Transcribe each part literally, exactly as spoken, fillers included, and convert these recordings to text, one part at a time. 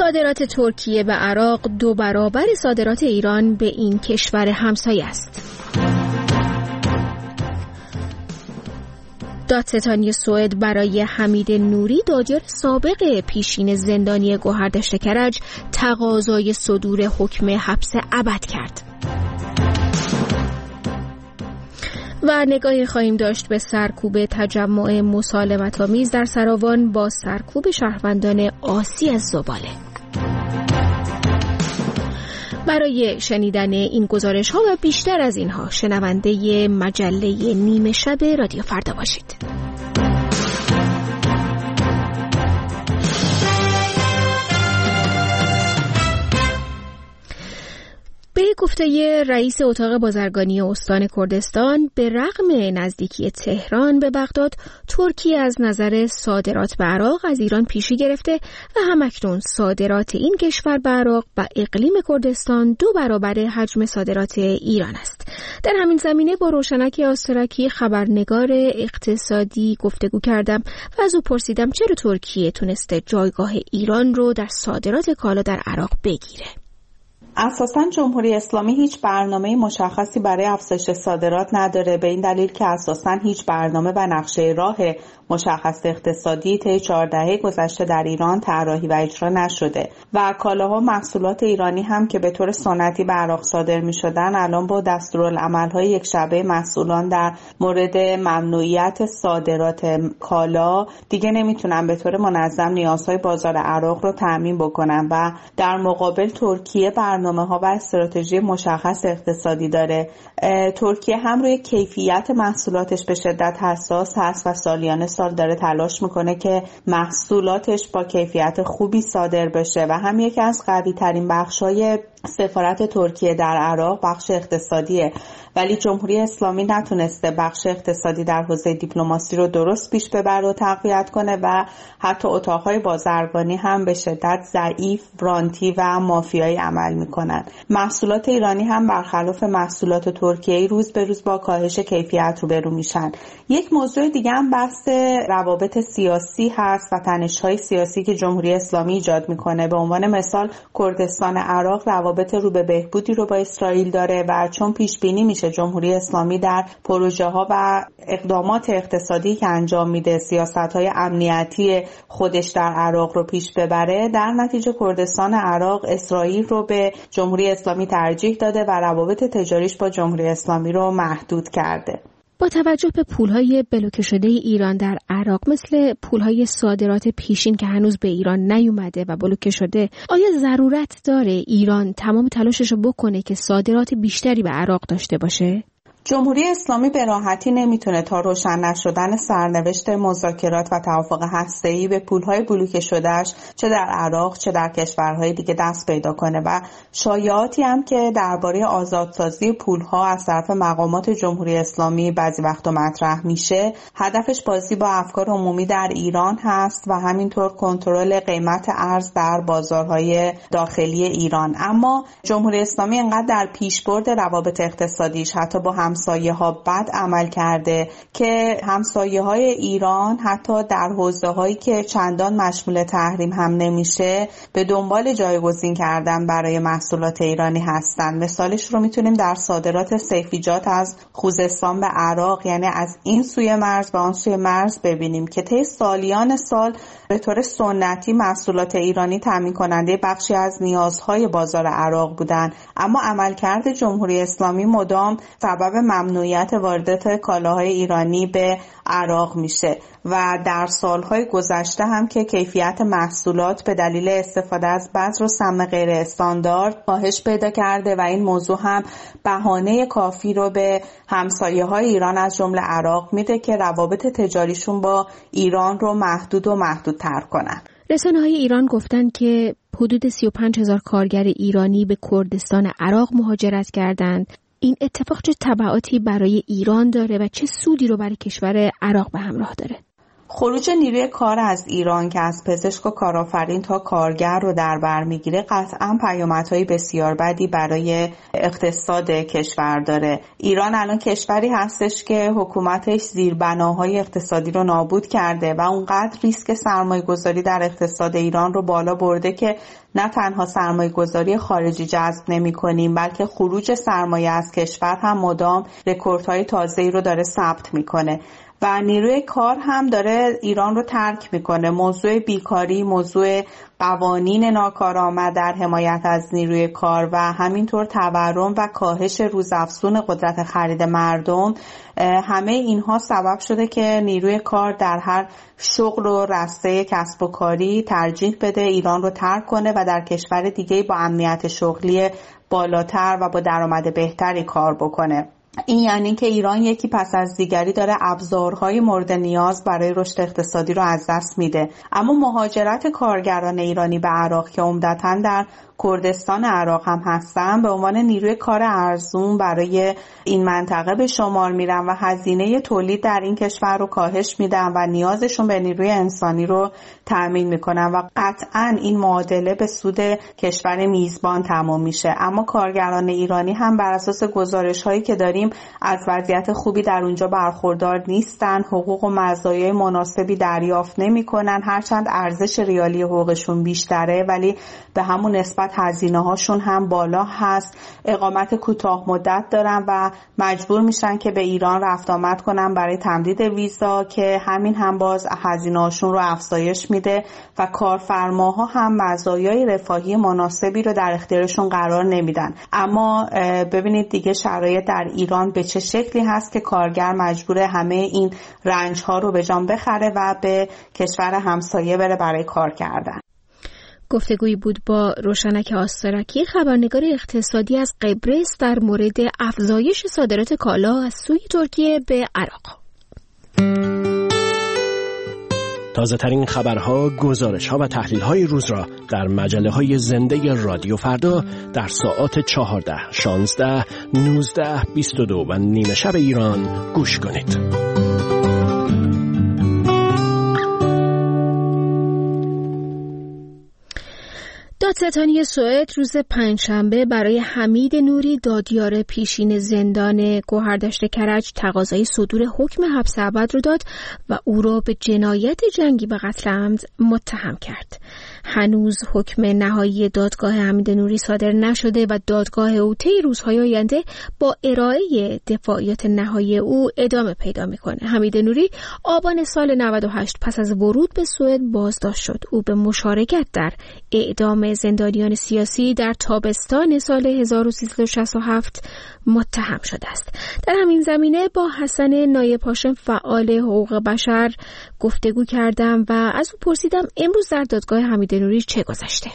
صادرات ترکیه به عراق دو برابر صادرات ایران به این کشور همسایه است. دادستانی سوئد برای حمید نوری دادیار سابق پیشین زندانی گوهردشت کرج تقاضای صدور حکم حبس ابد کرد. و نگاهی خواهیم داشت به سرکوب تجمع مسالمت‌آمیز در سراوان با سرکوب شهروندان عاصی از زباله. برای شنیدن این گزارش ها و بیشتر از اینها شنونده مجله نیمه شب رادیو فردا باشید. به گفته رئیس اتاق بازرگانی استان کردستان، به رغم نزدیکی تهران به بغداد، ترکیه از نظر صادرات به عراق از ایران پیشی گرفته و همکنون صادرات این کشور به عراق و اقلیم کردستان دو برابر حجم صادرات ایران است. در همین زمینه با روشنک آسترکی خبرنگار اقتصادی گفتگو کردم و از او پرسیدم چرا ترکیه تونسته جایگاه ایران رو در صادرات کالا در عراق بگیره. اساساً جمهوری اسلامی هیچ برنامه مشخصی برای افزایش صادرات نداره، به این دلیل که اساساً هیچ برنامه و نقشه راه مشخص اقتصادی طی چهار دهه گذشته در ایران طراحی و اجرا نشده و کالاها و محصولات ایرانی هم که به طور سنتی به عراق صادر می‌شدن الان با دستورالعمل‌های یک شبه مسئولان در مورد ممنوعیت صادرات کالا دیگه نمیتونن به طور منظم نیازهای بازار عراق رو تامین بکنن و در مقابل ترکیه برنامه‌ها و استراتژی مشخص اقتصادی داره. ترکیه هم روی کیفیت محصولاتش به شدت حساس هست و سالیانه سال داره تلاش میکنه که محصولاتش با کیفیت خوبی صادر بشه و هم یکی از قوی ترین بخشای سفارت ترکیه در عراق بخش اقتصادیه، ولی جمهوری اسلامی نتونسته بخش اقتصادی در حوزه دیپلماسی رو درست پیش ببره و تقویت کنه و حتی اتاقهای بازرگانی هم به شدت ضعیف، رانتی و مافیایی عمل میکنن. محصولات ایرانی هم برخلاف محصولات ترکیه‌ای روز به روز با کاهش کیفیت روبرو میشن. یک موضوع دیگه هم بحث روابط سیاسی هست و تنش‌های سیاسی که جمهوری اسلامی ایجاد میکنه. به عنوان مثال کردستان عراق روابط رو به بهبودی رو با اسرائیل داره و چون پیش بینی میشه جمهوری اسلامی در پروژه ها و اقدامات اقتصادی که انجام میده سیاست های امنیتی خودش در عراق رو پیش ببره، در نتیجه کردستان عراق اسرائیل رو به جمهوری اسلامی ترجیح داده و روابط تجاریش با جمهوری اسلامی رو محدود کرده. با توجه به پولهای بلوکه شده ایران در عراق مثل پولهای صادرات پیشین که هنوز به ایران نیومده و بلوکه شده، آیا ضرورت داره ایران تمام تلاشش رو بکنه که صادرات بیشتری به عراق داشته باشه؟ جمهوری اسلامی به راحتی نمیتونه تا روشن نشدن سرنوشت مذاکرات و توافق هسته‌ای به پولهای بلوکه شدهش چه در عراق چه در کشورهای دیگه دست پیدا کنه و شایعاتی هم که درباره آزادسازی پولها از طرف مقامات جمهوری اسلامی بعضی وقتا مطرح میشه، هدفش بازی با افکار عمومی در ایران هست و همینطور کنترل قیمت ارز در بازارهای داخلی ایران. اما جمهوری اسلامی انقدر در پیشبرد روابط اقتصادیش حتی با هم همسایه ها بد عمل کرده که همسایه های ایران حتی در حوزه هایی که چندان مشمول تحریم هم نمیشه به دنبال جایگزین کردن برای محصولات ایرانی هستن. مثالش رو میتونیم در صادرات سیفیجات از خوزستان به عراق، یعنی از این سوی مرز به آن سوی مرز ببینیم که طی سالیان سال به طور سنتی محصولات ایرانی تامین کننده بخشی از نیازهای بازار عراق بودن، اما عملکرد جمهوری اسلامی مدام سبب ممنوعیت واردات کالاهای ایرانی به عراق میشه و در سالهای گذشته هم که کیفیت محصولات به دلیل استفاده از بذر و سم غیر استاندارد کاهش پیدا کرده و این موضوع هم بهانه کافی رو به همسایه های ایران از جمله عراق میده که روابط تجاریشون با ایران رو محدود و محدودتر کنن. رسانه‌های ایران گفتن که حدود سی و پنج هزار کارگر ایرانی به کردستان عراق مهاجرت کردند. این اتفاق چه تبعاتی برای ایران داره و چه سودی رو برای کشور عراق به همراه داره؟ خروج نیروی کار از ایران که از پزشک و کارآفرین تا کارگر رو در بر میگیره قطعاً پیامدهای بسیار بدی برای اقتصاد کشور داره. ایران الان کشوری هستش که حکومتش زیربناهای اقتصادی رو نابود کرده و اونقدر ریسک سرمایه‌گذاری در اقتصاد ایران رو بالا برده که نه تنها سرمایه‌گذاری خارجی جذب نمی‌کنیم بلکه خروج سرمایه از کشور هم مدام رکوردهای تازه‌ای رو داره ثبت می‌کنه و نیروی کار هم داره ایران رو ترک میکنه. موضوع بیکاری، موضوع قوانین ناکارآمد در حمایت از نیروی کار و همینطور تورم و کاهش روزافزون قدرت خرید مردم، همه اینها سبب شده که نیروی کار در هر شغل و رسته کسب و کاری ترجیح بده ایران رو ترک کنه و در کشور دیگه با امنیت شغلی بالاتر و با درآمد بهتری کار بکنه. این یعنی که ایران یکی پس از دیگری داره ابزارهای مورد نیاز برای رشد اقتصادی رو از دست میده. اما مهاجرت کارگران ایرانی به عراق که عمدتاً در کردستان عراق هم هستن به عنوان نیروی کار ارزون برای این منطقه به شمار میرن و هزینه تولید در این کشور رو کاهش میدن و نیازشون به نیروی انسانی رو تأمین میکنن و قطعاً این معادله به سود کشور میزبان تمام میشه. اما کارگران ایرانی هم بر اساس گزارش هایی که داریم از وضعیت خوبی در اونجا برخوردار نیستن، حقوق و مزایای مناسبی دریافت نمیکنن، هرچند ارزش ریالی حقوقشون بیشتره ولی به همون نسبت هزینه هاشون هم بالا هست. اقامت کوتاه مدت دارن و مجبور میشن که به ایران رفت آمد کنن برای تمدید ویزا که همین هم باز هزینه هاشون رو افزایش میده و کارفرماها هم مزایای رفاهی مناسبی رو در اختیارشون قرار نمیدن. اما ببینید دیگه شرایط در ایران به چه شکلی هست که کارگر مجبور همه این رنج ها رو به جان بخره و به کشور همسایه بره برای کار کردن. گفتگویی بود با روشنک آسترکی، خبرنگار اقتصادی از قبرس در مورد افزایش صادرات کالا از سوی ترکیه به عراق. تازه ترین خبرها، گزارش‌ها و تحلیل‌های روز را در مجله‌های زنده رادیو فردا در ساعات چهارده، شانزده، نوزده، بیست و دو و نیمه شب ایران گوش کنید. دادستانی سوئد روز پنجشنبه برای حمید نوری دادیار پیشین زندان گوهردشت کرج تقاضای صدور حکم حبس ابد رو داد و او را به جنایت جنگی به قتل عمد متهم کرد. هنوز حکم نهایی دادگاه حمید نوری صادر نشده و دادگاه او طی روزهای آینده با ارائه دفاعیات نهایی او ادامه پیدا میکنه. حمید نوری آبان سال نود و هشت پس از ورود به سوئد بازداشت شد. او به مشارکت در اعدام زندانیان سیاسی در تابستان سال هزار و سیصد و شصت و هفت متهم شده است. در همین زمینه با حسن نایب هاشم فعال حقوق بشر گفتگو کردم و از او پرسیدم امروز در دادگاه حمید نوری چه گذشته.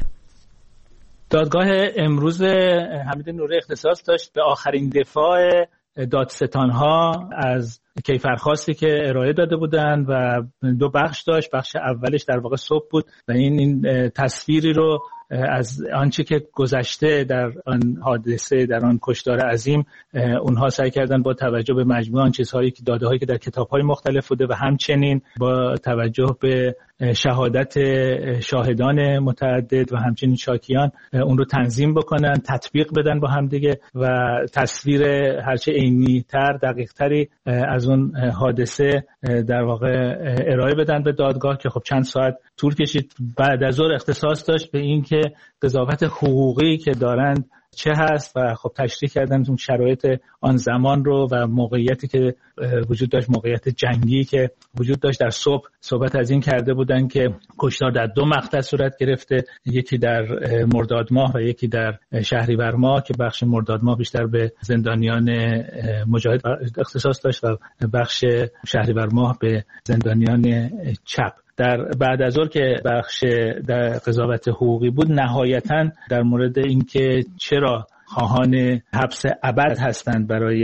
دادگاه امروز حمید نوری اختصاص داشت به آخرین دفاع دادستان‌ها از کیفرخواستی که ارائه داده بودند و دو بخش داشت. بخش اولش در واقع صبح بود و این این تصویری رو از آنچه که گذشته در آن حادثه، در آن کشتار عظیم، اونها سعی کردن با توجه به مجموع آن چیزهایی که داده‌هایی که در کتاب‌های مختلف بوده و همچنین با توجه به شهادت شاهدان متعدد و همچنین شاکیان اون رو تنظیم بکنن، تطبیق بدن با هم دیگه و تصویر هرچه عینی‌تر، دقیق‌تری از اون حادثه در واقع ارائه بدن به دادگاه که خب چند ساعت طول کشید. بعد از ظهر اختصاص داشت به این که قضاوت حقوقی که دارند چه هست و خب تشریح کردن اون شرایط آن زمان رو و موقعیتی که وجود داشت، موقعیت جنگی که وجود داشت. در صبح صحبت از این کرده بودن که کشتار در دو مقطع صورت گرفته، یکی در مرداد ماه و یکی در شهریور ماه که بخش مرداد ماه بیشتر به زندانیان مجاهد اختصاص داشت و بخش شهریور ماه به زندانیان چپ. در بعد از ظهر که بخش در قضاوت حقوقی بود، نهایتاً در مورد اینکه چرا خواهان حبس ابد هستند برای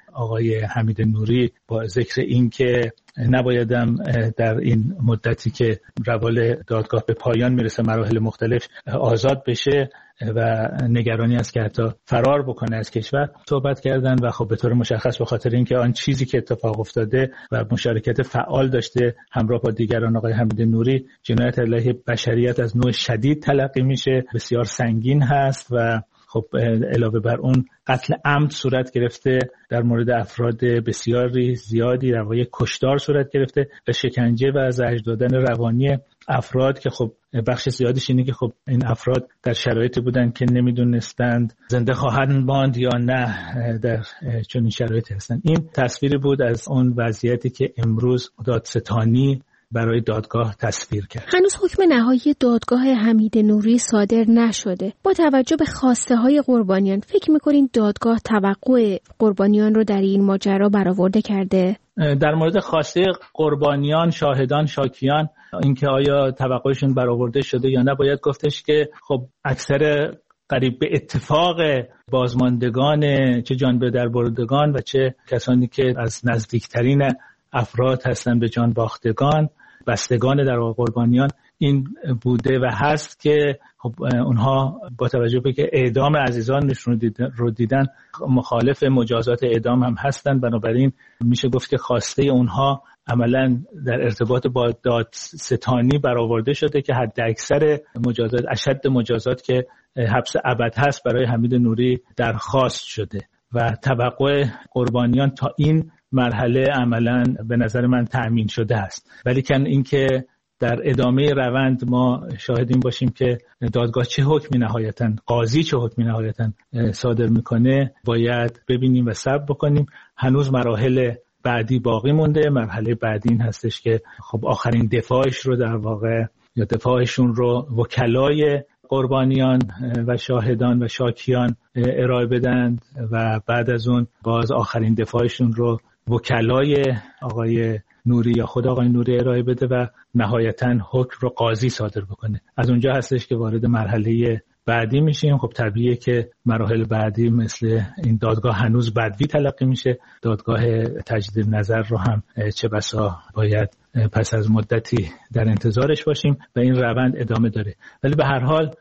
آقای حمید نوری با ذکر این که نبایدم در این مدتی که روال دادگاه به پایان میرسه مراحل مختلف آزاد بشه و نگرانی است که حتی فرار بکنه از کشور صحبت کردن و خب به طور مشخص به خاطر اینکه آن چیزی که اتفاق افتاده و مشارکت فعال داشته همراه با دیگران آقای حمید نوری جنایت علیه بشریت از نوع شدید تلقی میشه، بسیار سنگین هست و خب علاوه بر اون قتل عمد صورت گرفته، در مورد افراد بسیاری زیادی در واقع کشتار صورت گرفته و شکنجه و زجر دادن روانی افراد که خب بخش زیادش اینه که خب این افراد در شرایطی بودن که نمیدونستند زنده خواهند ماند یا نه در چنین شرایطی هستن. این تصویری بود از اون وضعیتی که امروز دادستانی برای دادگاه تصویر کرد. هنوز حکم نهایی دادگاه حمید نوری صادر نشده. با توجه به خواسته های قربانیان فکر میکنین دادگاه توقع قربانیان رو در این ماجرا برآورده کرده؟ در مورد خواسته قربانیان، شاهدان، شاکیان، اینکه آیا توقعشون برآورده شده یا نه، باید گفتش که خب اکثر قریب به اتفاق بازماندگان، چه جان به در بردگان و چه کسانی که از نزدیکترین افراد هستن به جان باختگان، بستگان در واقع قربانیان، این بوده و هست که خب اونها با توجه به که اعدام عزیزانشون رو دیدن مخالف مجازات اعدام هم هستن. بنابراین میشه گفت که خواسته اونها عملا در ارتباط با دادستانی برآورده شده که حد اکثر مجازات، اشد مجازات که حبس ابد هست برای حمید نوری درخواست شده و توقع قربانیان تا این مرحله عملاً به نظر من تأمین شده است. ولی کن این که در ادامه روند ما شاهدیم باشیم که دادگاه چه حکمی نهایتاً، قاضی چه حکمی نهایتاً صادر میکنه باید ببینیم و صبر بکنیم. هنوز مراحل بعدی باقی مونده. مرحله بعدی این هستش که خب آخرین دفاعش رو در واقع یا دفاعشون رو وکلای قربانیان و شاهدان و شاکیان ارائه بدن و بعد از اون باز آخرین دفاعشون رو وکلای آقای نوری یا خود آقای نوری ارائه بده و نهایتاً حکم رو قاضی صادر بکنه. از اونجا هستش که وارد مرحله بعدی میشیم. خب طبیعیه که مراحل بعدی مثل این دادگاه هنوز بدوی تلقی میشه. دادگاه تجدید نظر رو هم چه بسا باید پس از مدتی در انتظارش باشیم و این روند ادامه داره. ولی به هر حال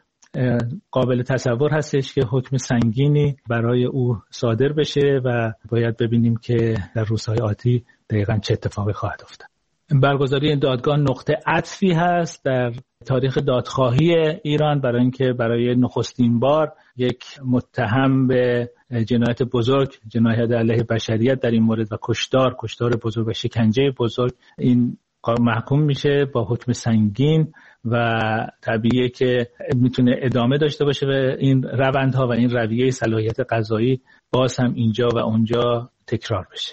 قابل تصور هستش که حکم سنگینی برای او صادر بشه و باید ببینیم که در روزهای آتی دقیقاً چه اتفاقی خواهد افتاد. برگزاری این دادگاه نقطه عطفی هست در تاریخ دادخواهی ایران، برای اینکه برای نخستین بار یک متهم به جنایت بزرگ، جنایت علیه بشریت در این مورد و کشتار، کشتار بزرگ و شکنجه بزرگ، این محکوم میشه با حکم سنگین و طبیعیه که میتونه ادامه داشته باشه و این روندها و این رویه صلاحیت قضایی باز هم اینجا و اونجا تکرار بشه.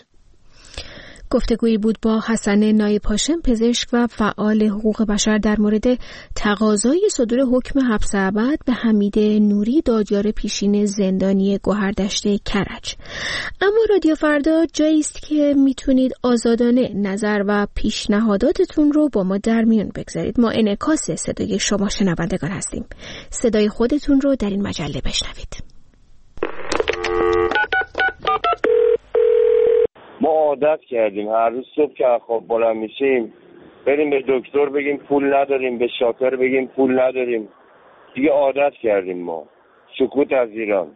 گفتگویی بود با حسن نایب هاشم، پزشک و فعال حقوق بشر در مورد تقاضای صدور حکم حبس ابد به حمید نوری، دادیار پیشین زندانی گوهردشت کرج. اما رادیو فردا جایی است که میتونید آزادانه نظر و پیشنهاداتتون رو با ما در میون بگذارید. ما انعکاس صدای شما شنوندگان هستیم. صدای خودتون رو در این مجله بشنوید. ما عادت کردیم هر روز صبح که خواب بلند میشیم بریم به دکتر بگیم پول نداریم، به شاکر بگیم پول نداریم. دیگه عادت کردیم ما. سکوت از ایران.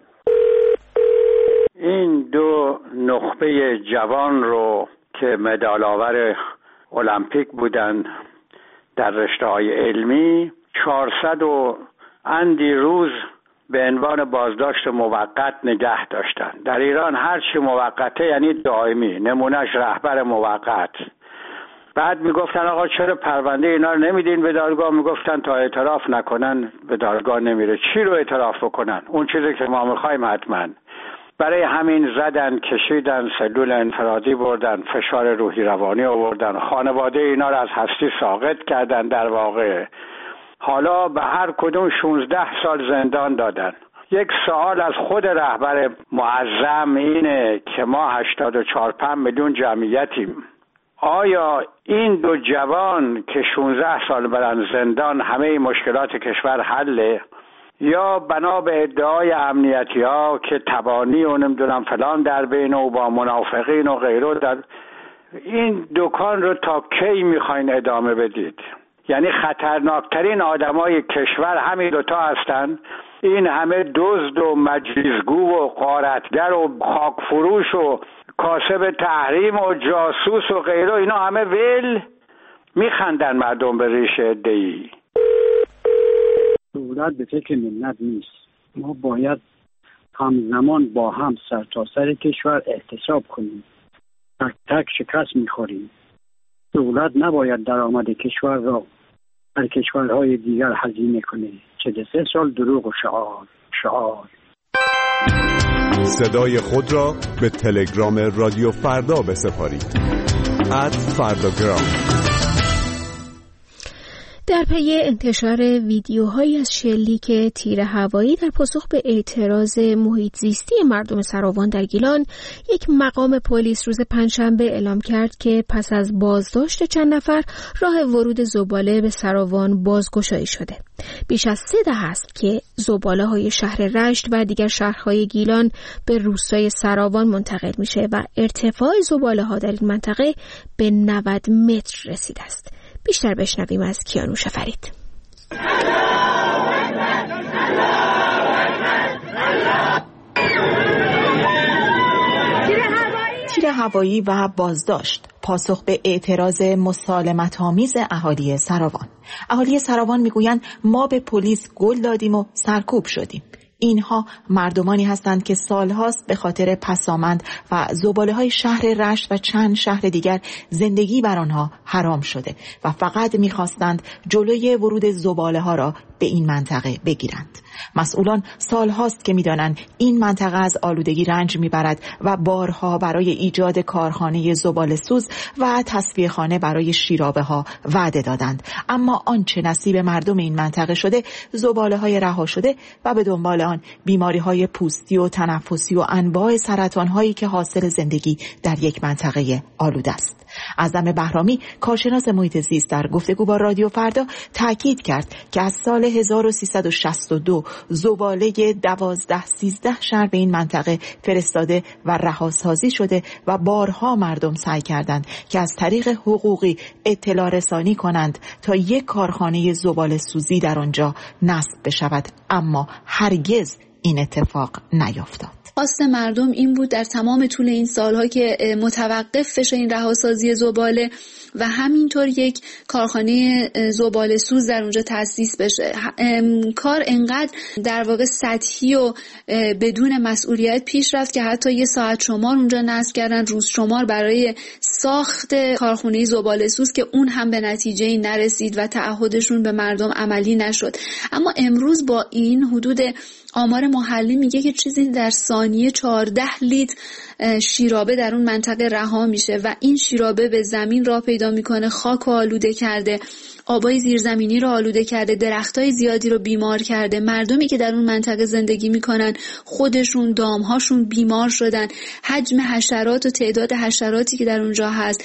این دو نخبه جوان رو که مدال آور المپیک بودن در رشته‌های علمی چهارصد و اندی روز به عنوان بازداشت موقت نگه داشتن. در ایران هر چی موقته یعنی دائمی، نمونهش رهبر موقت. بعد میگفتن آقا چرا پرونده اینا رو نمیدین به دادگاه؟ میگفتن تا اعتراف نکنن به دادگاه نمیره. چی رو اعتراف بکنن؟ اون چیزی که ما میخوایم حتما. برای همین زدن، کشیدن، سلول انفرادی بردن، فشار روحی روانی آوردن، خانواده اینا رو از هستی ساقط کردن در واقع. حالا به هر کدوم شانزده سال زندان دادن. یک سوال از خود رهبر معظم اینه که ما هشتاد و چهار پنج میلیون جمعیتیم. آیا این دو جوان که شانزده سال برن زندان همه مشکلات کشور حله؟ یا بنا به ادعای امنیتی ها که تبانی و نمیدونم فلان در بین و با منافقین و غیره، در این دکان رو تا کی میخواین ادامه بدید؟ یعنی خطرناکترین آدمای کشور همین دوتا هستن. این همه دزد و مجلسگو و غارتگر و خاکفروش و کاسب تحریم و جاسوس و غیره، اینا همه ول میخندن مردم به ریش عده‌ای. دولت به فکر ملت نیست. ما باید همزمان با هم سر تا سر کشور احتساب کنیم. تک تک شکست میخوریم. دولت نباید درآمد کشور را در کشورهای دیگر هزینه کنه. چهل و سه سال دروغ و شعار شعار. صدای خود را به تلگرام رادیو فردا بسپارید. ات فرداگرام. در پی انتشار ویدیوهایی از شلیک تیر هوایی در پاسخ به اعتراض محیط زیستی مردم سراوان در گیلان، یک مقام پلیس روز پنجشنبه اعلام کرد که پس از بازداشت چند نفر راه ورود زباله به سراوان بازگشایی شده. بیش از سه دهه است که زباله‌های شهر رشت و دیگر شهرهای گیلان به روستای سراوان منتقل میشه و ارتفاع زباله‌ها در این منطقه به نود متر رسیده است. بیشتر بشنویم از کیانوش فرید. تیر هوایی و بازداشت پاسخ به اعتراض مسالمت‌آمیز اهالی سراوان. اهالی سراوان میگویند ما به پلیس گل دادیم و سرکوب شدیم. اینها مردمانی هستند که سالهاست به خاطر پسامند و زباله‌های شهر رشت و چند شهر دیگر زندگی بر آنها حرام شده و فقط می‌خواستند جلوی ورود زباله‌ها را به این منطقه بگیرند. مسئولان سالهاست که می‌دانند این منطقه از آلودگی رنج می‌برد و بارها برای ایجاد کارخانه زباله‌سوز و تصفیه‌خانه برای شیرابه‌ها وعده دادند، اما آنچه نصیب مردم این منطقه شده زباله‌های رها شده و به دنبال آن بیماری‌های پوستی و تنفسی و انواع سرطان‌هایی که حاصل زندگی در یک منطقه آلوده است. اعظم بهرامی کارشناس محیط زیست در گفتگو با رادیو فردا تاکید کرد که از سال هزار و سیصد و شصت و دو زباله دوازده سیزده شهر به این منطقه فرستاده و رهاسازی شده و بارها مردم سعی کردند که از طریق حقوقی اطلاع رسانی کنند تا یک کارخانه زباله سوزی در آنجا نصب بشود، اما هرگز این اتفاق نیفتاد. خواست مردم این بود در تمام طول این سالها که متوقف بشه این رهاسازی زباله و همینطور یک کارخانه زباله سوز در اونجا تأسیس بشه. کار انقدر در واقع سطحی و بدون مسئولیت پیش رفت که حتی یه ساعت شمار اونجا نصب کردن، روز شمار برای ساخت کارخانه زباله سوز که اون هم به نتیجه نرسید و تعهدشون به مردم عملی نشد. اما امروز با این حدود آمار محلی میگه که چیزی در ثانیه چهارده لیتر شیرابه در اون منطقه رها میشه و این شیرابه به زمین راه پیدا میکنه، خاک رو آلوده کرده، آبای زیرزمینی رو آلوده کرده، درختای زیادی رو بیمار کرده. مردمی که در اون منطقه زندگی میکنن خودشون، دامهاشون بیمار شدن. حجم حشرات و تعداد حشراتی که در اونجا هست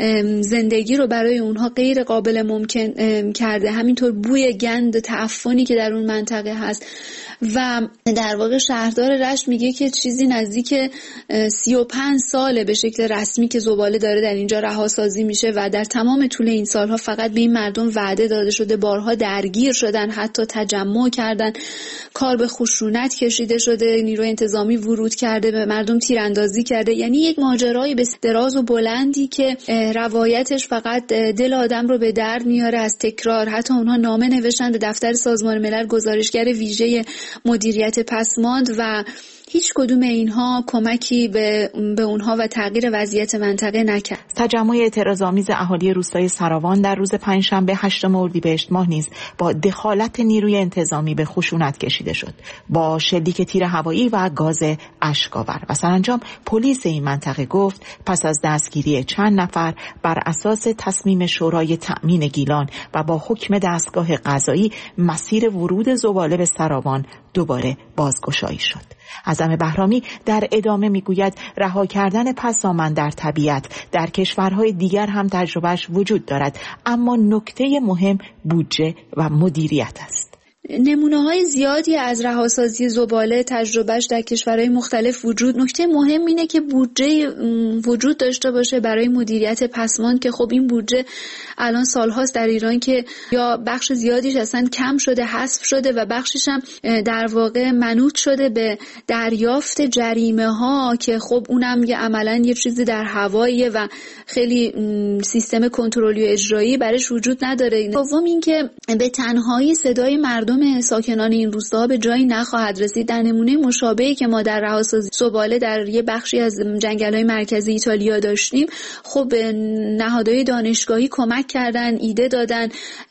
زندگی رو برای اونها غیر قابل ممکن کرده. همینطور بوی گند تعفنی که در اون منطقه هست و در واقع شهردار رشت میگه که چیزی نزدیک سی و پنج ساله به شکل رسمی که زباله داره در اینجا رهاسازی میشه و در تمام طول این سالها فقط به این مردم وعده داده شده، بارها درگیر شدن، حتی تجمع کردن، کار به خشونت کشیده شده، نیروی انتظامی ورود کرده، به مردم تیراندازی کرده. یعنی یک ماجرای به دراز و بلندی که روایتش فقط دل آدم رو به درد میاره از تکرار. حتی اونها نامه نوشتن به دفتر سازمان ملل، گزارشگر ویژه مدیریت پسماند و هیچ کدوم اینها کمکی به به اونها و تغییر وضعیت منطقه نکرد. تجمع اعتراض‌آمیز اهالی روستای سراوان در روز پنجشنبه هشتم اردیبهشت ماه نیز با دخالت نیروی انتظامی به خشونت کشیده شد، با شلیک تیر هوایی و گاز اشک‌آور و سرانجام پلیس این منطقه گفت پس از دستگیری چند نفر بر اساس تصمیم شورای تأمین گیلان و با حکم دستگاه قضایی مسیر ورود زباله به سراوان دوباره بازگشایی شد. اعظم بهرامی در ادامه میگوید رها کردن پسامند در طبیعت در کشورهای دیگر هم تجربهش وجود دارد، اما نکته مهم بودجه و مدیریت است. نمونه‌های زیادی از رهاسازی زباله تجربهش در کشورهای مختلف وجود. نکته مهم اینه که بودجه وجود داشته باشه برای مدیریت پسماند که خب این بودجه الان سالهاست در ایران که یا بخش زیادیش اصلا کم شده، حذف شده و بخشش هم در واقع منوط شده به دریافت جریمه ها که خب اونم یه عملاً یه چیزی در هواییه و خیلی سیستم کنترلی و اجرایی برش وجود نداره. دوم این که به تنهایی صدای مردم ساکنان این روستاها به جایی نخواهد رسید. در نمونه مشابهی که ما در رهاسازی زباله در یه بخشی از جنگل‌های مرکزی ایتالیا داشتیم، خب نهادهای دانشگاهی کمک کردن، ایده دادن،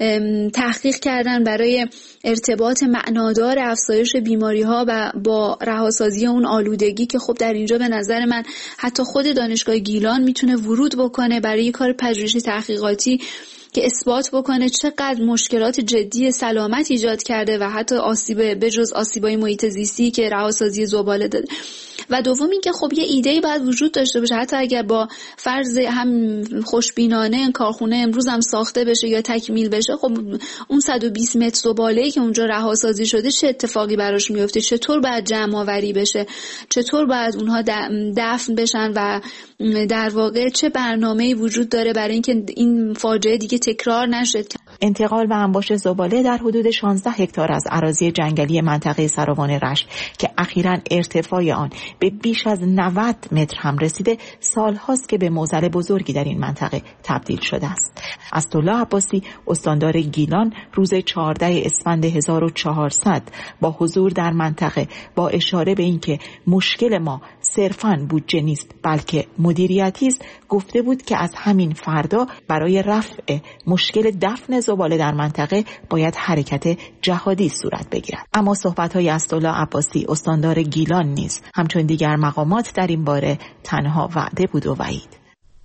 تحقیق کردن برای ارتباط معنادار افزایش بیماری‌ها و با رهاسازی اون آلودگی که خب در اینجا به نظر من حتی خود دانشگاه گیلان میتونه ورود بکنه برای کار پژوهشی تحقیقاتی که اثبات بکنه چقدر مشکلات جدی سلامت ایجاد کرده و حتی آسیب بجز آسیبای محیط زیستی که رهاسازی زباله داده. و دوم این که خب یه ایده‌ای باید وجود داشته باشه، حتی اگر با فرض هم خوشبینانه این کارخونه امروز هم ساخته بشه یا تکمیل بشه، خب اون صد و بیست متر زباله‌ای که اونجا رهاسازی شده چه اتفاقی براش میفته، چطور باید جمع آوری بشه، چطور باید اونها دفن بشن و در واقع چه برنامه‌ای وجود داره برای اینکه این فاجعه دیگه تکرار نشه. انتقال و انباش زباله در حدود شانزده هکتار از اراضی جنگلی منطقه سراوان رشت که اخیراً ارتفاع آن به بیش از نود متر هم رسیده، سالهاست که به معضل بزرگی در این منطقه تبدیل شده است. اسدالله عباسی استاندار گیلان روز چهاردهم اسفند هزار و چهارصد با حضور در منطقه با اشاره به اینکه مشکل ما صرفاً بودجه نیست بلکه مدیریتی است، گفته بود که از همین فردا برای رفع مشکل دفن زباله در منطقه باید حرکت جهادی صورت بگیرد. اما صحبت‌های اسدالله عباسی استاندار گیلان نیز همچون دیگر مقامات در این باره تنها وعده بود و وعید.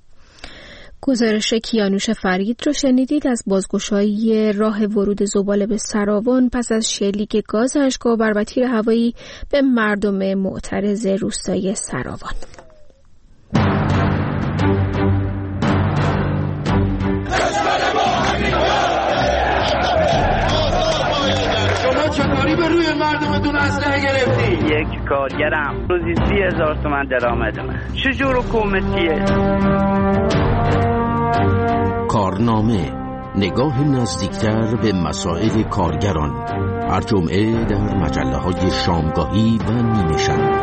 گزارش کیانوش فرید رو شنیدید از بازگشایی راه ورود زباله به سراوان پس از شلیک گاز اشک‌آور و تیر هوایی به مردم معترض روستای سراوان. چطوری به روی مردمتون اسلحه گرفتی؟ یک کارگرم روزی سی هزار تومن درآمدمه. چجور حکومتیه؟ کارنامه، نگاه نزدیکتر به مسائل کارگران، هر جمعه در مجله های شامگاهی و نیمه شب.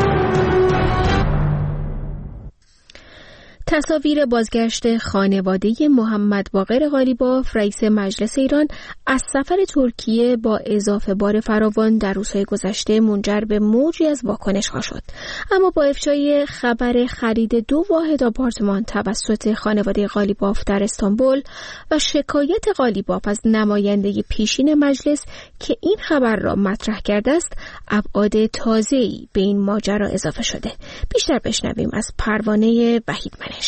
تصاویر بازگشت خانواده محمد باقر قالیباف رئیس مجلس ایران از سفر ترکیه با اضافه بار فراوان در روزهای گذشته منجر به موجی از واکنش‌ها شد. اما با افشای خبر خرید دو واحد آپارتمان توسط خانواده قالیباف در استانبول و شکایت قالیباف از نماینده پیشین مجلس که این خبر را مطرح کرده است، ابعاد تازه‌ای به این ماجرا اضافه شده. بیشتر بشنویم از پروانه وحید منش.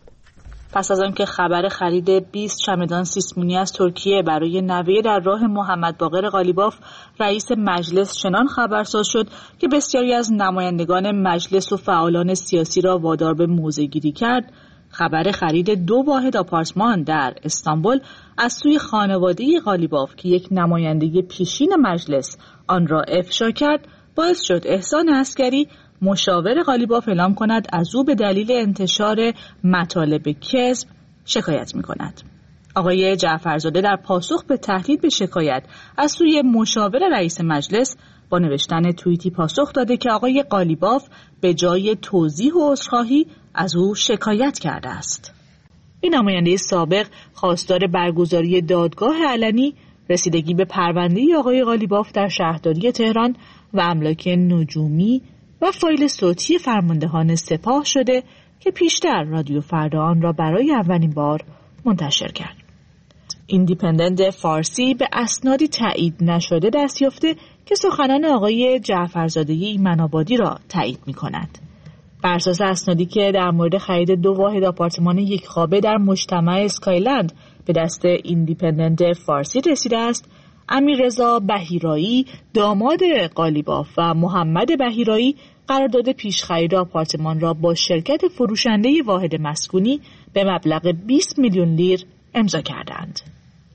پس از آنکه خبر خرید بیست چمدان سیسمونی از ترکیه برای نوه در راه محمد باقر قالیباف رئیس مجلس چنان خبرساز شد که بسیاری از نمایندگان مجلس و فعالان سیاسی را وادار به موضع‌گیری کرد، خبر خرید دو واحد آپارتمان در استانبول از سوی خانواده قالیباف که یک نماینده پیشین مجلس آن را افشا کرد، باعث شد احسان عسکری مشاور قالیباف اعلام کند از او به دلیل انتشار مطالب کذب شکایت می کند. آقای جعفرزاده در پاسخ به تهدید به شکایت از سوی مشاور رئیس مجلس با نوشتن توییتی پاسخ داده که آقای قالیباف به جای توضیح و عذرخواهی از او شکایت کرده است. این نماینده سابق خواستار برگزاری دادگاه علنی، رسیدگی به پرونده آقای قالیباف در شهرداری تهران و املاک نجومی و فایل صوتی فرماندهان سپاه شده که پیشتر رادیو فردا آن را برای اولین بار منتشر کرد. ایندیپندنت فارسی به اسنادی تایید نشده دست یافته که سخنان آقای جعفرزاده ایمن‌آبادی را تایید می‌کند. بر اساس اسنادی که در مورد خرید دو واحد آپارتمان یک خوابه در مجتمع اسکایلند به دست ایندیپندنت فارسی رسیده است، امیررضا بهیرایی داماد قالیباف و محمد بهیرایی قرارداد پیش خرید آپارتمان را با شرکت فروشنده واحد مسکونی به مبلغ بیست میلیون لیر امضا کردند.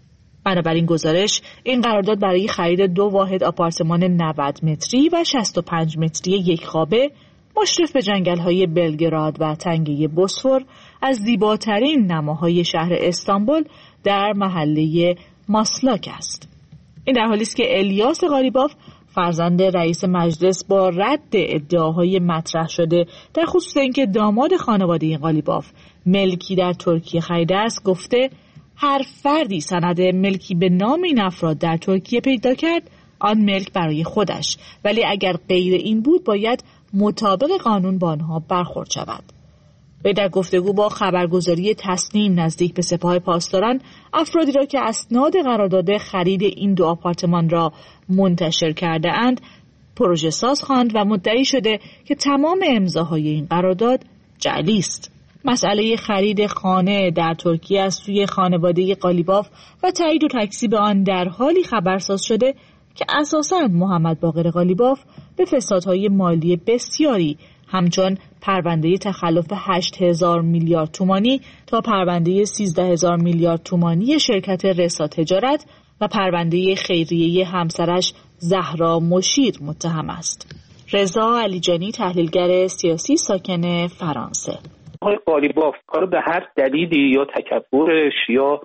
بنابراین گزارش این قرارداد برای خرید دو واحد آپارتمان نود متری و شصت و پنج متری یک خوابه مشرف به جنگل‌های بلگراد و تنگه بوسفور از زیباترین نماهای شهر استانبول در محله ماسلاک است. این در حالی است که الیاس قالیباف فرزند رئیس مجلس با رد ادعاهای مطرح شده در خصوص اینکه داماد خانواده قالیباف ملکی در ترکیه خریده است گفته هر فردی سند ملکی به نام این افراد در ترکیه پیدا کرد آن ملک برای خودش، ولی اگر غیر این بود باید مطابق قانون با آنها برخورد شود. وی در گفتگو با خبرگزاری تصنیم نزدیک به سپاه پاسداران افرادی را که اسناد قرارداد خرید این دو آپارتمان را منتشر کرده اند پروژه ساز خواند و مدعی شده که تمام امضاهای این قرارداد جعلی است. مسئله خرید خانه در ترکیه از سوی خانواده قالیباف و تایید و تکذیب آن در حالی خبرساز شده که اساساً محمد باقر قالیباف به فسادهای مالی بسیاری همچون پرونده تخلف هشت هزار میلیارد تومانی تا پرونده سیزده هزار میلیارد تومانی شرکت رسا تجارت و پرونده خیریه همسرش زهرا مشیر متهم است. رضا علیجانی تحلیلگر سیاسی ساکن فرانسه: آقای قالیباف کارو به هر دلیلی یا تکبرش یا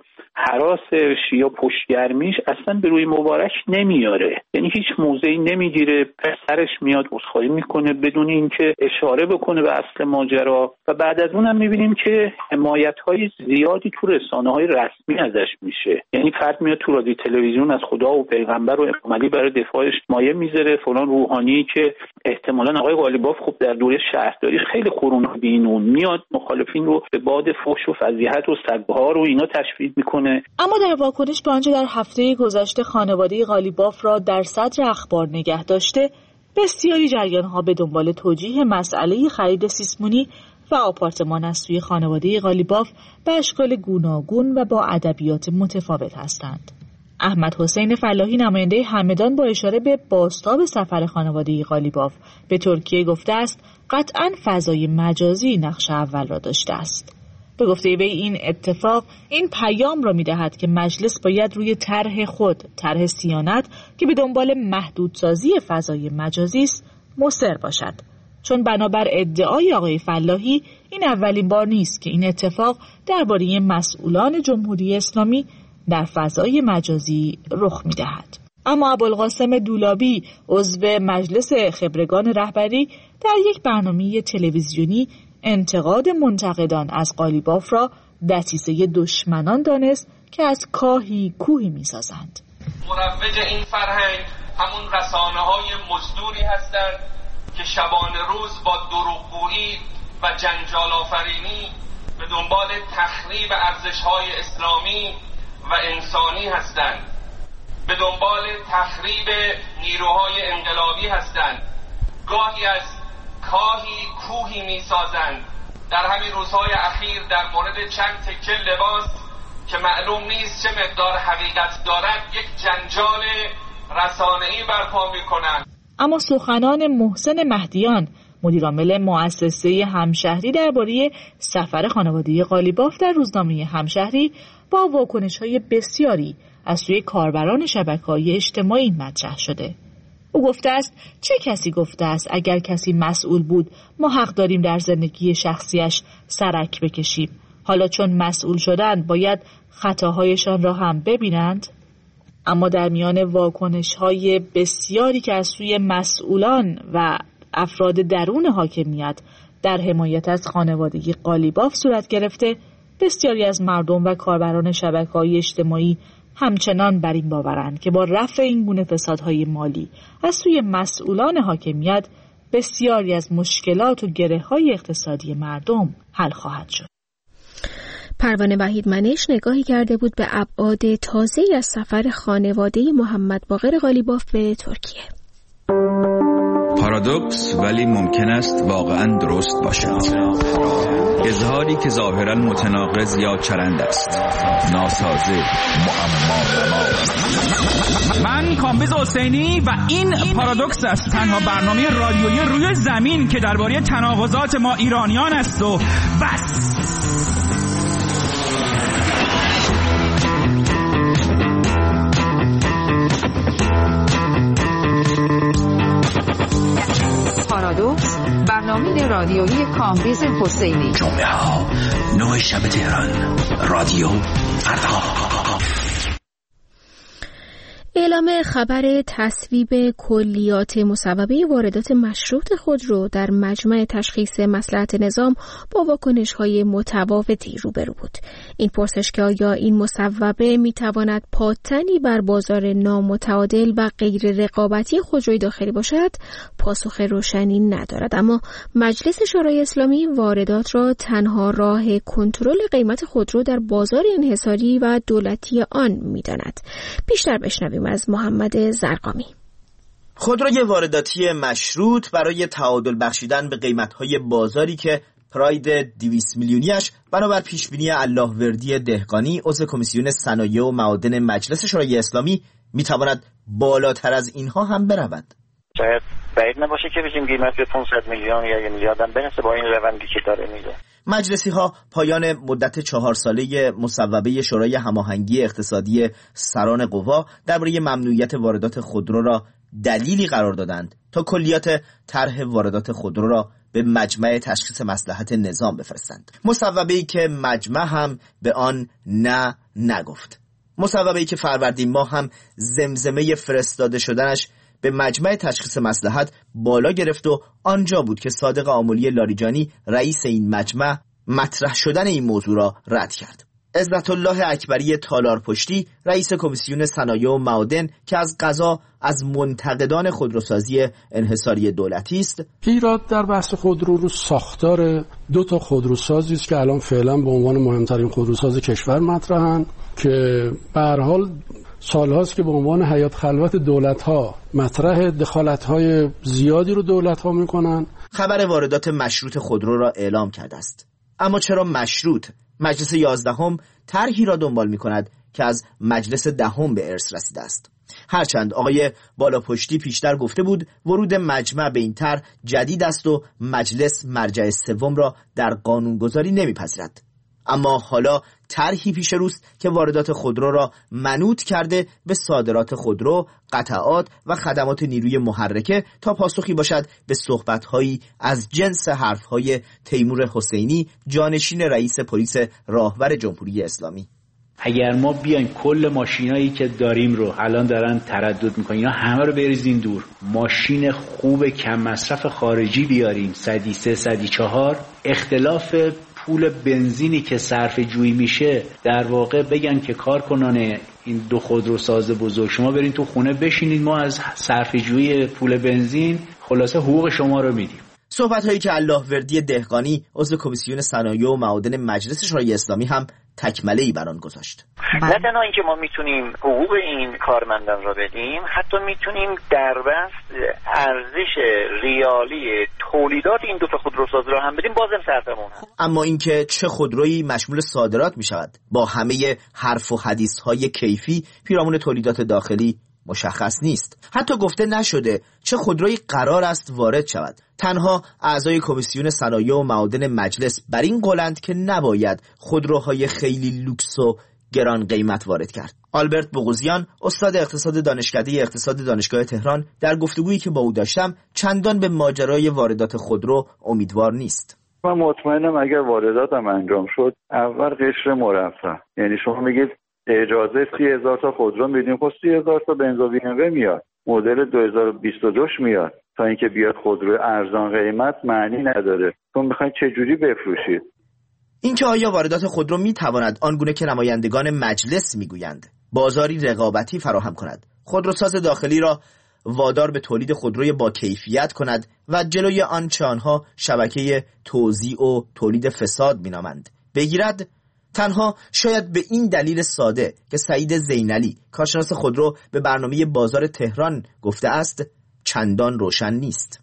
هراسش یا پشتگرمیش اصلا به روی مبارک نمیاره، یعنی هیچ موضعی نمیگیره، پسرش میاد عذرخواهی میکنه بدون اینکه اشاره بکنه به اصل ماجرا و بعد از اونم میبینیم که حمایت‌های زیادی تو رسانه‌های رسمی ازش میشه، یعنی فرد میاد تو رادیو تلویزیون از خدا و پیغمبر و امام علی برای دفاعش مایه میذاره، فلان روحانی که احتمالاً آقای قالیباف خب در دوره شهرداری خیلی قرون بینون میاد مخالفین رو به باد فحش و فضیحت و سگ‌ها و اینا تشویق میکنه. اما در واکنش به آنچه در هفته گذشته خانواده قالیباف را در صدر اخبار نگه داشته، بسیاری جریان‌ها به دنبال توجیه مسئله خرید سیسمونی و آپارتمان از سوی خانواده قالیباف به اشکال گوناگون و با ادبیات متفاوت هستند. احمد حسین فلاحی نماینده همدان با اشاره به بازتاب سفر خانواده قالیباف به ترکیه گفته است قطعاً فضای مجازی نقش اول را داشته است. به گفته وی این اتفاق این پیام را می‌دهد که مجلس باید روی طرح خود، طرح صیانت که به دنبال محدودسازی فضای مجازی است، مصر باشد. چون بنابر ادعای آقای فلاحی این اولین بار نیست که این اتفاق درباره مسئولان جمهوری اسلامی در فضای مجازی رخ می‌دهد. اما ابوالقاسم دولابی عضو مجلس خبرگان رهبری در یک برنامه تلویزیونی انتقاد منتقدان از قالیباف را دسیسه دشمنان دانست که از کاهی کوهی می‌سازند. مروج این فرهنگ همون رسانه‌های مزدوری هستند که شبانه روز با دروغگویی و جنجال آفرینی به دنبال تخریب ارزش‌های اسلامی و انسانی هستند، به دنبال تخریب نیروهای انقلابی هستند، گاهی از کاهی کوهی می سازند. در همین روزهای اخیر در مورد چند تکه لباس که معلوم نیست چه مقدار حقیقت دارد یک جنجال رسانه‌ای برپا می کنند. اما سخنان محسن مهدیان مدیرعامل مؤسسه همشهری درباره سفر خانواده قالیباف در روزنامه همشهری با واکنش‌های بسیاری از سوی کاربران شبکه‌های اجتماعی مطرح شده. او گفته است چه کسی گفته است اگر کسی مسئول بود ما حق داریم در زندگی شخصیش سرک بکشیم، حالا چون مسئول شدند باید خطاهایشان را هم ببینند. اما در میان واکنش‌های بسیاری که از سوی مسئولان و افراد درون حاکمیت در حمایت از خانواده قالیباف صورت گرفته، بسیاری از مردم و کاربران شبکه‌های اجتماعی همچنان بر این باورند که با رفع این گونه فسادهای مالی از سوی مسئولان حاکمیت بسیاری از مشکلات و گره‌های اقتصادی مردم حل خواهد شد. پروانه وحیدمنش نگاهی کرده بود به ابعاد تازه‌ای از سفر خانواده محمد باقر قالیباف به ترکیه. پارادوکس ولی ممکن است واقعاً درست باشد. اظهاری که ظاهراً متناقض یا چرند است، ناسازه، معما. من کامبیز حسینی و این پارادوکس است، تنها برنامه رادیویی روی زمین که درباره تناقضات ما ایرانیان است و بس. رادیویی کامبیز حسینی. جمعه ها نه شب تهران. رادیو فردا. اعلام خبر تصویب کلیات مصوبه واردات مشروط خودرو در مجمع تشخیص مصلحت نظام با واکنش‌های متفاوتی روبرو بود. این پرسش که آیا این مصوبه می‌تواند پادتنی بر بازار نامتعادل و غیر رقابتی خودروی داخلی باشد، پاسخ روشنی ندارد. اما مجلس شورای اسلامی واردات را تنها راه کنترل قیمت خودرو در بازار انحصاری و دولتی آن می‌داند. بیشتر بشنویم از محمد زرقامی. خودروی وارداتی مشروط برای تعادل بخشیدن به قیمت‌های بازاری که پراید دویست میلیونیش بنابر پیشبینی اللهوردی دهقانی عضو کمیسیون صنایع و معادن مجلس شورای اسلامی میتواند بالاتر از اینها هم برود. شاید بعید نباشه که بگیم قیمت به پانصد میلیون یا یک میلیارد هم برسه با این روندی که داره میره. مجلسی ها پایان مدت چهار ساله مصوبه شورای هماهنگی اقتصادی سران قوا درباره ممنوعیت واردات خودرو را دلیلی قرار دادند تا کلیات طرح واردات خودرو را به مجمع تشخیص مصلحت نظام بفرستند. مصوبه‌ای که مجمع هم به آن نه نگفت. مصوبه‌ای که فروردین ماه هم زمزمه فرستاده شدنش به مجمع تشخیص مصلحت بالا گرفت و آنجا بود که صادق آملی لاریجانی رئیس این مجمع مطرح شدن این موضوع را رد کرد. عزت الله اکبری تالارپشتی رئیس کمیسیون صنایع و معادن که از قضا از منتقدان خودروسازی انحصاری دولتی است، ایراد در بحث خودرو رو ساختار دو تا خودروسازی است که الان فعلا به عنوان مهمترین خودروساز کشور مطرحن که به هر حال سالهاست که به عنوان حیات خلوت دولت‌ها مطرح دخالت‌های زیادی رو دولت‌ها می‌کنن. خبر واردات مشروط خودرو را اعلام کرده است. اما چرا مشروط؟ مجلس یازدهم طرحی را دنبال می‌کند که از مجلس دهم به ارث رسیده است. هرچند آقای بالاپشتی پیشتر گفته بود ورود مجمع به این طرح جدید است و مجلس مرجع سوم را در قانونگذاری نمی‌پذیرد. اما حالا طرحی پیش روست که واردات خودرو را منوط کرده به صادرات خودرو، قطعات و خدمات نیروی محرکه تا پاسخی باشد به صحبت‌هایی از جنس حرف‌های تیمور حسینی، جانشین رئیس پلیس راهور جمهوری اسلامی. اگر ما بیایم کل ماشینایی که داریم رو الان دارن تردد میکنن اینا همه رو بریزیم دور، ماشین خوب کم مصرف خارجی بیاریم صدی سه صدی چهار، اختلاف پول بنزینی که صرف جویی میشه در واقع بگن که کارکنان این دو خودروساز بزرگ شما برین تو خونه بشینید ما از صرف جویی پول بنزین خلاصه حقوق شما رو میدیم. صحبت هایی که اللهوردی دهقانی عضو کمیسیون صنایع و معادن مجلس شورای اسلامی هم تکمله‌ای بر آن گذاشت. نه تنها اینکه ما میتونیم حقوق این کارمندان را بدیم، حتی میتونیم در بس ارزش ریالی تولیدات این دو تا خودروساز را هم بدیم، بازم صرفمون هست. اما اینکه چه خودرویی مشمول صادرات میشود با همه حرف و حدیث های کیفی پیرامون تولیدات داخلی مشخص نیست. حتی گفته نشده چه خودرویی قرار است وارد شود. تنها اعضای کمیسیون صنایع و معادن مجلس بر این قولند که نباید خودروهای خیلی لوکس و گران قیمت وارد کرد. آلبرت بغوزیان استاد اقتصاد دانشکده اقتصاد دانشگاه تهران در گفتگویی که با او داشتم چندان به ماجرای واردات خودرو امیدوار نیست. من مطمئنم اگر واردات هم انجام شد اول قشر مرفه، یعنی شما میگید اجازه سی هزار تا خودرو میدیم، خب سی هزار تا بنز بی ام و میاد، مدل دو هزار و بیست و دو میاد، تا اینکه بیاد خودرو ارزان قیمت معنی نداره. شما میخواین چه جوری بفروشید؟ اینکه آیا واردات خودرو میتواند آنگونه که نمایندگان مجلس میگویند بازاری رقابتی فراهم کند، خودروساز داخلی را وادار به تولید خودروی با کیفیت کند و جلوی آنچه آنها شبکه توزیع و تولید فساد مینامند بگیرد؟ تنها شاید به این دلیل ساده که سعید زینعلی کارشناس خودرو به برنامه بازار تهران گفته است چندان روشن نیست.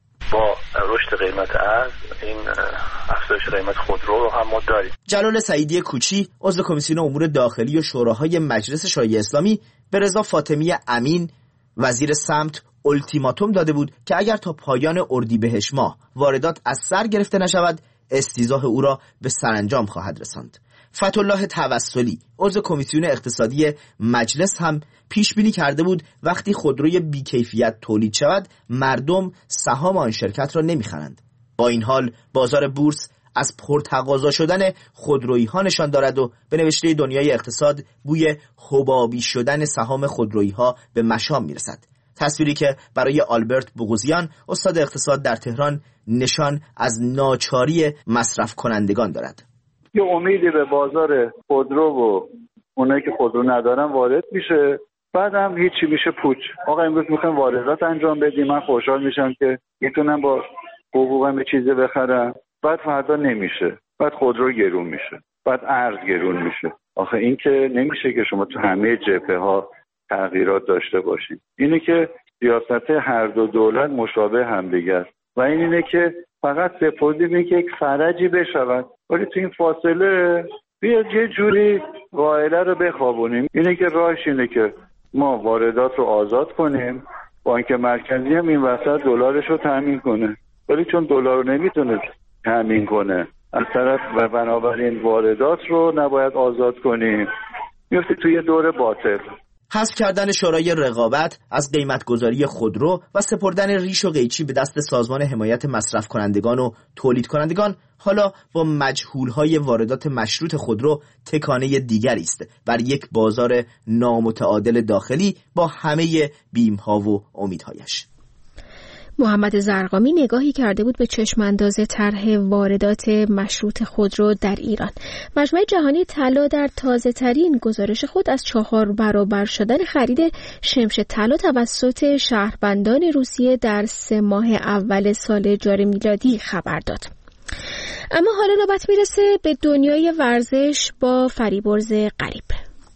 با رشد قیمت ارز این افزایش قیمت خودرو رو هم ما داریم. جلال سعیدی کوچی عضو کمیسیون امور داخلی و شوراهای مجلس شورای اسلامی به رضا فاطمی امین وزیر سمت التیماتوم داده بود که اگر تا پایان اردیبهشت ماه واردات از سر گرفته نشود استیضاح او را به سرانجام خواهد رساند. فتح‌الله توسلی عضو کمیسیون اقتصادی مجلس هم پیش بینی کرده بود وقتی خودروی بیکیفیت تولید شود مردم سهام آن شرکت را نمیخرند. با این حال بازار بورس از پرتقاضا شدن خودرویی ها نشان دارد و به نوشته دنیای اقتصاد بوی حبابی شدن سهام خودرویی ها به مشام میرسد. تصویری که برای آلبرت بوغوزیان استاد اقتصاد در تهران نشان از ناچاری مصرف کنندگان دارد. یه امیدی به بازار خودرو و اونایی که خودرو ندارن وارد میشه، بعد هم هیچی میشه پوچ. آقا امروز میخوایم واردات انجام بدیم، من خوشحال میشم که میتونم با حقوقم یه چیزی بخرم، بعد فردا نمیشه، بعد خودرو گرون میشه، بعد ارز گرون میشه. آخه این که نمیشه که شما تو همه جبهه ها تغییرات داشته باشید. اینه که سیاست هر دو دولت مشابه همدیگه است و این اینه که فقط سپردیم این که یک فرجی بشود، ولی تو این فاصله بیاد یه جوری قائله رو بخوابونیم. اینه که راهش اینه که ما واردات رو آزاد کنیم، بانک مرکزی هم این وسط دلارش رو تامین کنه، ولی چون دلار رو نمیتونه تامین کنه از طرف و بنابراین واردات رو نباید آزاد کنیم، میفته توی دور باطل. حذف کردن شورای رقابت از قیمتگذاری خودرو و سپردن ریش و قیچی به دست سازمان حمایت مصرف کنندگان و تولید کنندگان حالا با مجهول‌های واردات مشروط خودرو تکانه دیگری است بر یک بازار نامتعادل داخلی با همه بیم‌ها و امیدهایش. محمد زرقامی نگاهی کرده بود به چشمانداز طرح واردات مشروط خودرو در ایران. مجمع جهانی طلا در تازه‌ترین گزارش خود از چهار برابر شدن خرید شمش طلا توسط شهربندان روسیه در سه ماه اول سال جاری میلادی خبر داد. اما حالا نوبت میرسه به دنیای ورزش با فریبرز غریب.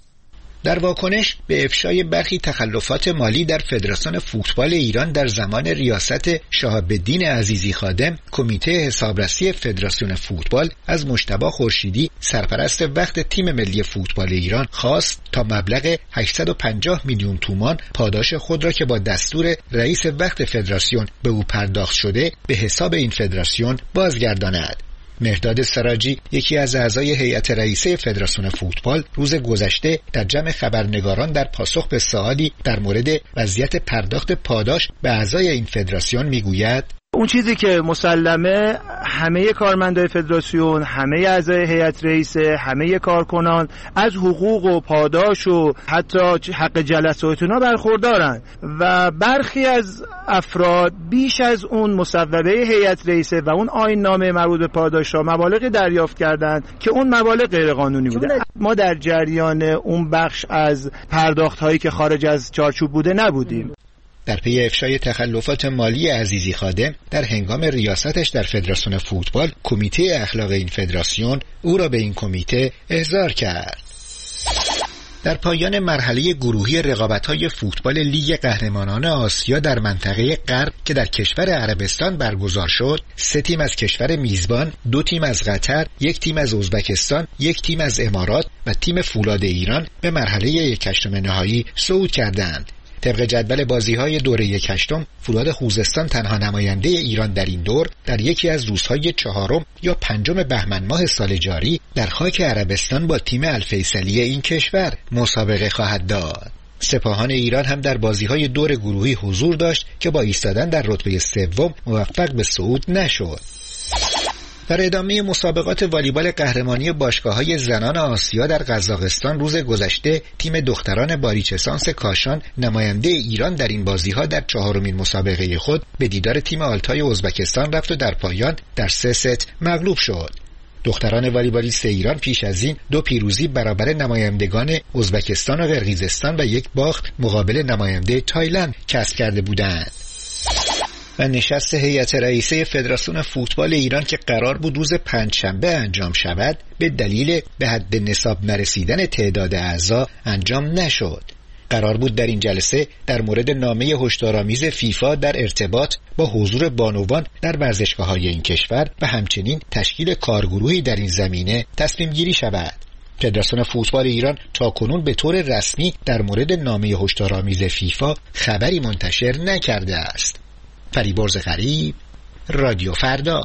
در واکنش به افشای برخی تخلفات مالی در فدراسیون فوتبال ایران در زمان ریاست شهاب‌الدین عزیزی خادم، کمیته حسابرسی فدراسیون فوتبال از مجتبی خورشیدی سرپرست وقت تیم ملی فوتبال ایران خواست تا مبلغ هشتصد و پنجاه میلیون تومان پاداش خود را که با دستور رئیس وقت فدراسیون به او پرداخت شده به حساب این فدراسیون بازگرداند. مهرداد سراجی، یکی از اعضای هیئت رئیسه فدراسیون فوتبال، روز گذشته در جمع خبرنگاران در پاسخ به سوالی در مورد وضعیت پرداخت پاداش به اعضای این فدراسیون میگوید: اون چیزی که مسلمه همه کارمندای فدراسیون، همه اعضای هیئت رئیسه، همه کارکنان از حقوق و پاداش و حتی حق جلسات اونا برخوردارن و برخی از افراد بیش از اون مصوبه هیئت رئیسه و اون آیین نامه مربوط به پاداش ها مبالغ دریافت کردند که اون مبالغ غیر قانونی بوده. ما در جریان اون بخش از پرداخت هایی که خارج از چارچوب بوده نبودیم. در پی افشای تخلفات مالی عزیزی خادم در هنگام ریاستش در فدراسیون فوتبال، کمیته اخلاق این فدراسیون او را به این کمیته احضار کرد. در پایان مرحله گروهی رقابت‌های فوتبال لیگ قهرمانان آسیا در منطقه غرب که در کشور عربستان برگزار شد، سه تیم از کشور میزبان، دو تیم از قطر، یک تیم از ازبکستان، یک تیم از امارات و تیم فولاد ایران به مرحله یک هشتم نهایی صعود کردند. طبق جدول بازی‌های دوره یک هشتم، فولاد خوزستان تنها نماینده ایران در این دور در یکی از روزهای چهارم یا پنجم بهمن ماه سال جاری در خاک عربستان با تیم الفیصلی این کشور مسابقه خواهد داد. سپاهان ایران هم در بازی‌های دور گروهی حضور داشت که با ایستادن در رتبه سوم موفق به صعود نشد. در ادامه مسابقات والیبال قهرمانی باشگاه‌های زنان آسیا در قزاقستان روز گذشته، تیم دختران باریچسانس کاشان نماینده ایران در این بازی‌ها در چهارمین مسابقه خود به دیدار تیم آلتای ازبکستان رفت و در پایان در سه ست مغلوب شد. دختران والیبالیست ایران پیش از این دو پیروزی برابر نمایندگان ازبکستان و قرقیزستان و یک باخت مقابل نماینده تایلند کسب کرده بودند. و نشست هیئت رئیسه فدراسیون فوتبال ایران که قرار بود روز پنجشنبه انجام شود به دلیل به حد نصاب نرسیدن تعداد اعضا انجام نشد. قرار بود در این جلسه در مورد نامه هشدارآمیز فیفا در ارتباط با حضور بانوان در ورزشگاه‌های این کشور و همچنین تشکیل کارگروهی در این زمینه تصمیم گیری شود. فدراسیون فوتبال ایران تاکنون به طور رسمی در مورد نامه هشدارآمیز فیفا خبری منتشر نکرده است. فریبرز غریب، رادیو فردا.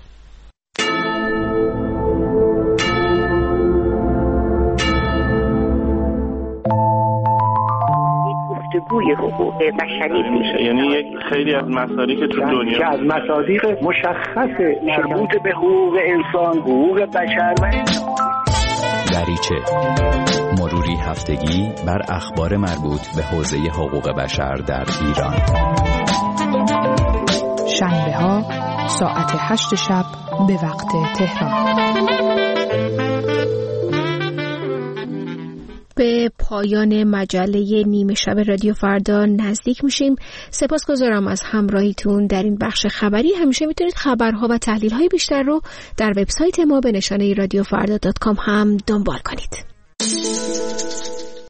گفته الگوی حقوق بشری میشه. یعنی یک خیلی از مصادیق تو دنیا که از مصادیق مشخص مربوط به حقوق انسان، حقوق بشر و دریچه مروری هفتگی بر اخبار مربوط به حوزه حقوق بشر در ایران. شنبه ها ساعت هشت شب به وقت تهران. به پایان مجله نیمه شب رادیو فردا نزدیک میشیم. سپاسگزارم از همراهیتون در این بخش خبری. همیشه میتونید خبرها و تحلیل‌های بیشتر رو در وبسایت ما به نشانه رادیو فردا دات کام هم دنبال کنید.